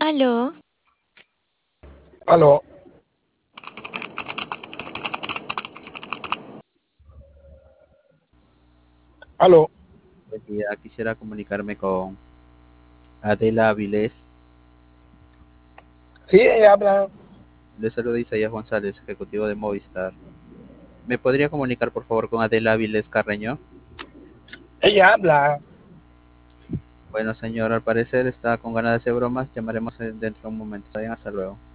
Aló, Aló, aló. Buen día, quisiera comunicarme con Adela Avilés. Sí, ella habla. Le saluda Isaías González, ejecutivo de Movistar. ¿Me podría comunicar por favor con Adela Avilés Carreño? Ella habla. Bueno, señor, al parecer está con ganas de hacer bromas. Llamaremos dentro de un momento. Está bien, hasta luego.